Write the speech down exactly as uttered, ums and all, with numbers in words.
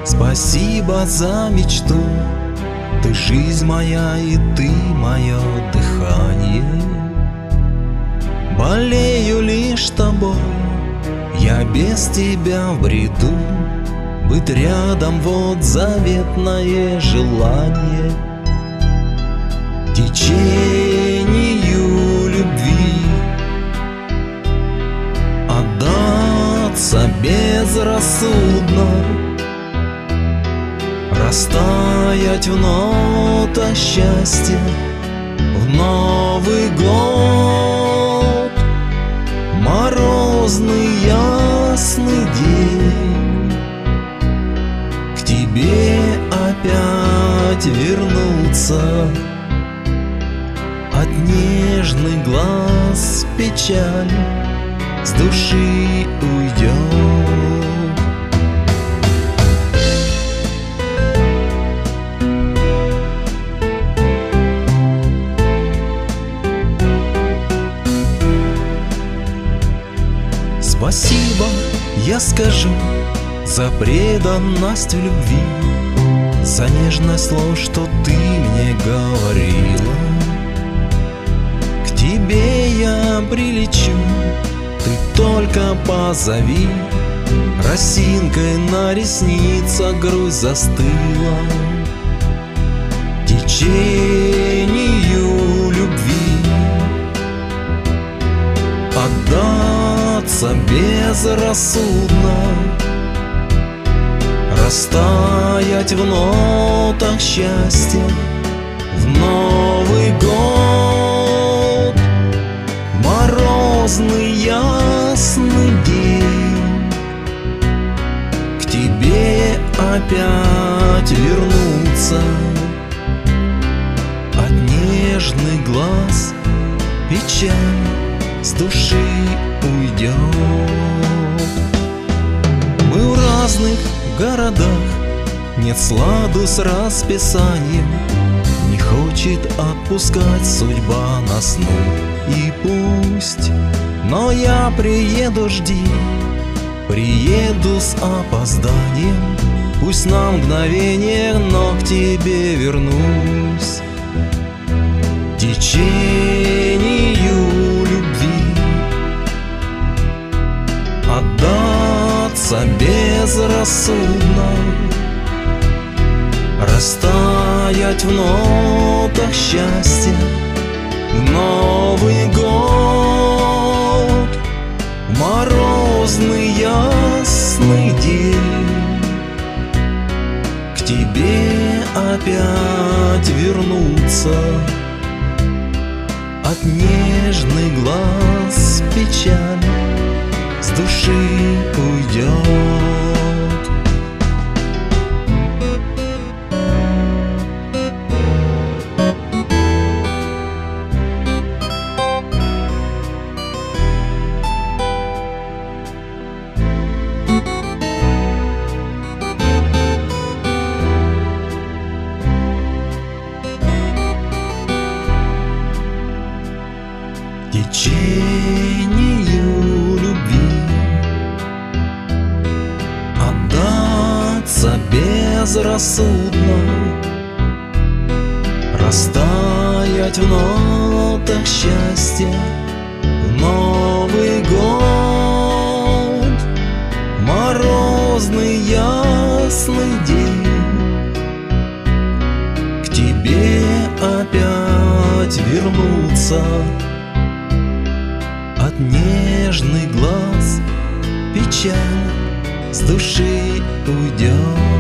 Спасибо за мечту, ты жизнь моя и ты мое дыхание. Болею лишь тобой, я без тебя в бреду. Быть рядом — вот заветное желание. Течению любви отдаться безрассудно, растаять в нотах счастья в Новый год. Морозный ясный день, к тебе опять вернуться. От нежных глаз печаль с души уйдет. Спасибо, я скажу, за преданность в любви, за нежность слов, что ты мне говорила. К тебе я прилечу, ты только позови. Росинкой на ресницах грусть застыла. Течению любви отдаться безрассудно, растаять в нотах счастья в Новый год. Морозный ясный день, к тебе опять вернуться. От нежных глаз печаль с души уйдет. Мы в разных городах, нет сладу с расписанием. Не хочет отпускать судьба нас, ну и пусть. Но я приеду, жди, приеду с опозданием. Пусть на мгновение, но к тебе вернусь. Течению любви отдаться безрассудно, растаять в нотах счастья в Новый год. Морозный ясный день, к тебе опять вернуться. От нежных глаз печаль с души уйдет. Течению любви отдаться безрассудно, растаять в нотах счастья в Новый год. Морозный ясный день, к тебе опять вернуться. От нежных глаз печаль с души уйдет.